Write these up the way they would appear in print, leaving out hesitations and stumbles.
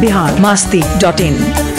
biharmasti.in।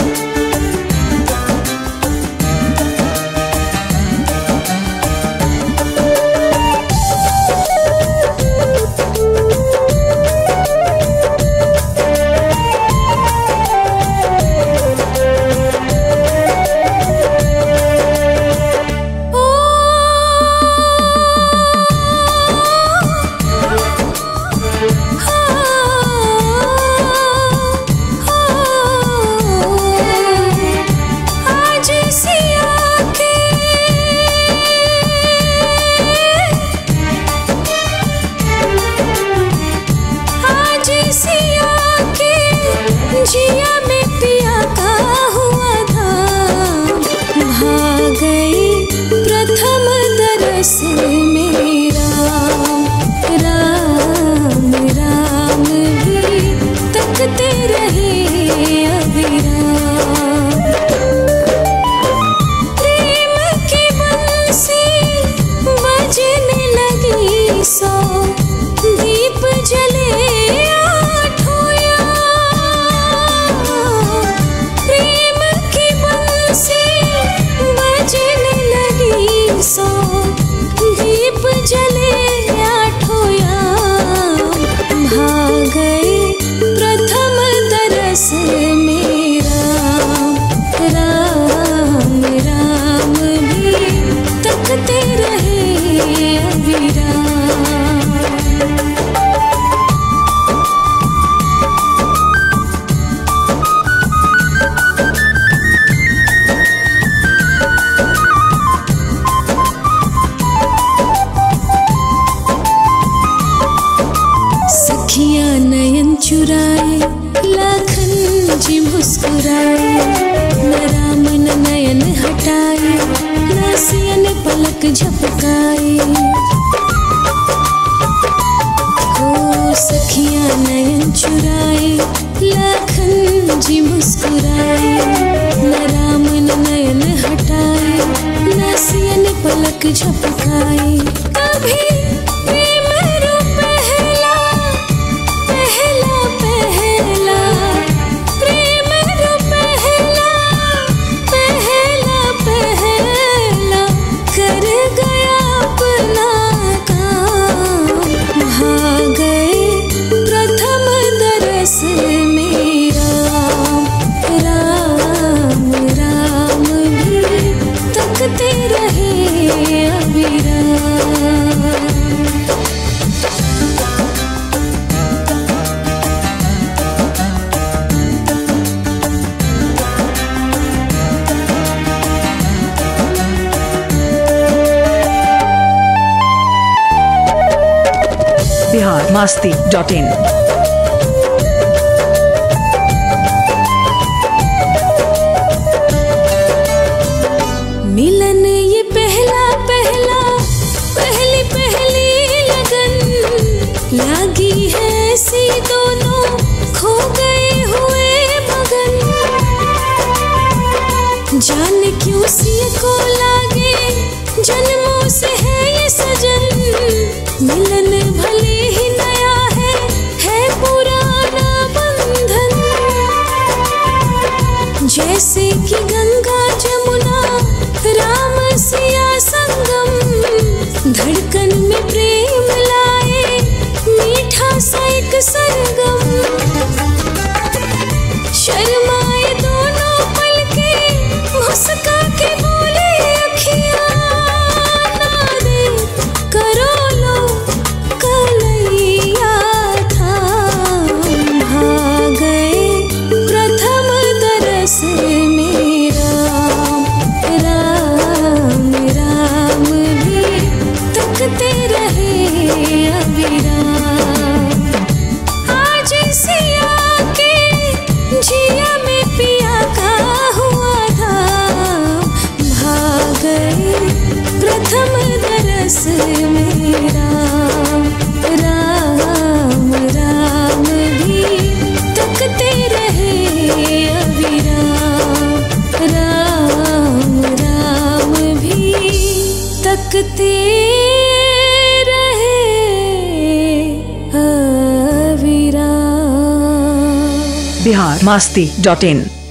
चुराए लाखन जी मुस्कुराए, न राम न नयन हटाए, नासियन पलक झपकाए। हो सखियां नयन चुराए लाखन जी मुस्कुराए, न राम न नयन हटाए, नासियन पलक झपकाए। कभी biharmasti.in। मिलन ये पहला पहला पहली पहली लगन, लागी है सी दोनों खो गए हुए मगन। जाने क्यों सी को लागे जन्मों से है ये सजन, मिलन भले ही नया है पुराना बंधन। जैसे कि गंगा जमुना राम सिया संगम, धड़कन में प्रेम लाए मीठा सा एक सरगम। शर्माए दोनों पलके मुस्का के बोले अखियां, ना दे करो लो कलैया था। भागे प्रथम दरस मेरा, राम राम भी तकते रहे अविराम। आज सिया के जिया में पिया का हुआ था, भाग गए प्रथम दरस मेरा। राम राम भी तकते रहे अविराम, राम राम भी तकते रहे अविराम। biharmasti.in।